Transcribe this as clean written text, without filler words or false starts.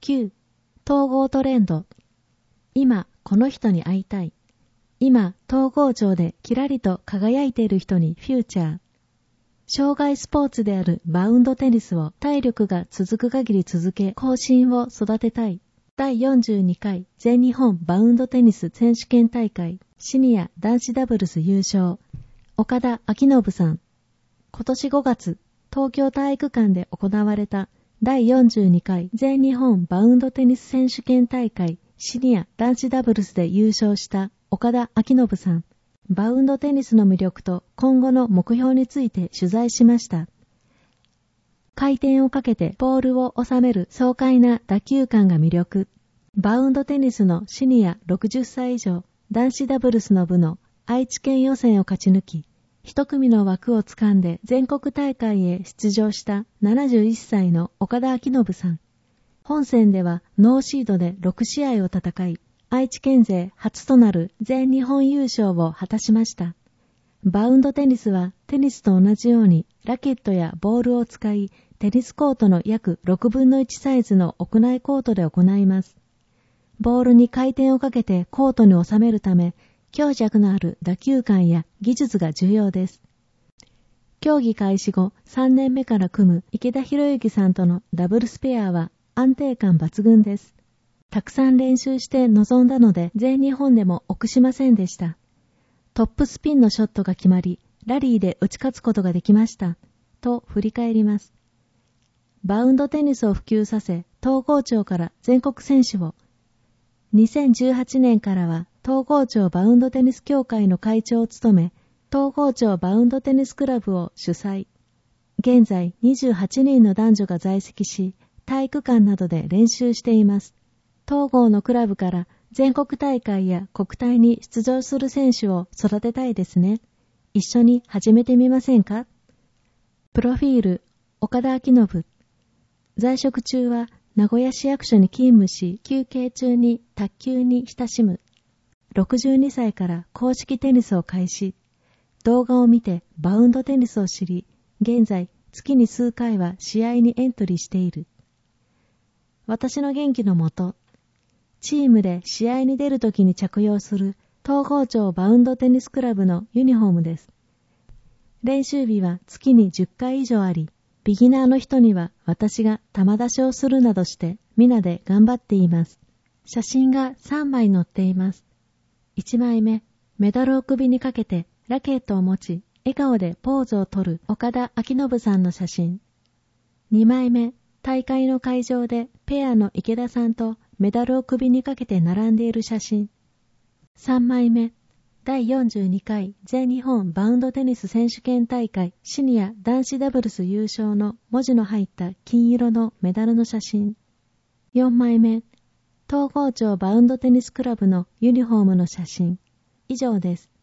9. 統合トレンド。今、この人に会いたい。今、統合庁でキラリと輝いている人にフューチャー。障害スポーツであるバウンドテニスを体力が続く限り続け、後進を育てたい。第42回全日本バウンドテニス選手権大会シニア男子ダブルス優勝。岡田彰信さん。今年5月、東京体育館で行われた第42回全日本バウンドテニス選手権大会シニア男子ダブルスで優勝した岡田彰信さん。バウンドテニスの魅力と今後の目標について取材しました。回転をかけてボールを収める爽快な打球感が魅力。バウンドテニスのシニア60歳以上男子ダブルスの部の愛知県予選を勝ち抜き、一組の枠をつかんで全国大会へ出場した71歳の岡田彰信さん。本戦ではノーシードで6試合を戦い、愛知県勢初となる全日本優勝を果たしました。バウンドテニスはテニスと同じようにラケットやボールを使い、テニスコートの約6分の1サイズの屋内コートで行います。ボールに回転をかけてコートに収めるため、強弱のある打球感や技術が重要です。競技開始後3年目から組む池田博之さんとのダブルスペアは安定感抜群です。たくさん練習して臨んだので全日本でも臆しませんでした。トップスピンのショットが決まり、ラリーで打ち勝つことができました。と振り返ります。バウンドテニスを普及させ、統合庁から全国選手を。2018年からは統合庁バウンドテニス協会の会長を務め、統合庁バウンドテニスクラブを主催。現在28人の男女が在籍し、体育館などで練習しています。統合のクラブから全国大会や国体に出場する選手を育てたいですね。一緒に始めてみませんか？プロフィール、岡田彰信。在職中は名古屋市役所に勤務し、休憩中に卓球に親しむ。62歳から公式テニスを開始。動画を見てバウンドテニスを知り、現在月に数回は試合にエントリーしている。私の元気のもと、チームで試合に出るときに着用する統合庁バウンドテニスクラブのユニフォームです。練習日は月に10回以上あり、ビギナーの人には私が球出しをするなどして皆で頑張っています。写真が3枚載っています。1枚目、メダルを首にかけてラケットを持ち、笑顔でポーズをとる岡田彰信さんの写真。2枚目、大会の会場でペアの池田さんとメダルを首にかけて並んでいる写真。3枚目、第42回全日本バウンドテニス選手権大会シニア男子ダブルス優勝の文字の入った金色のメダルの写真。4枚目、統合庁バウンドテニスクラブのユニフォームの写真。以上です。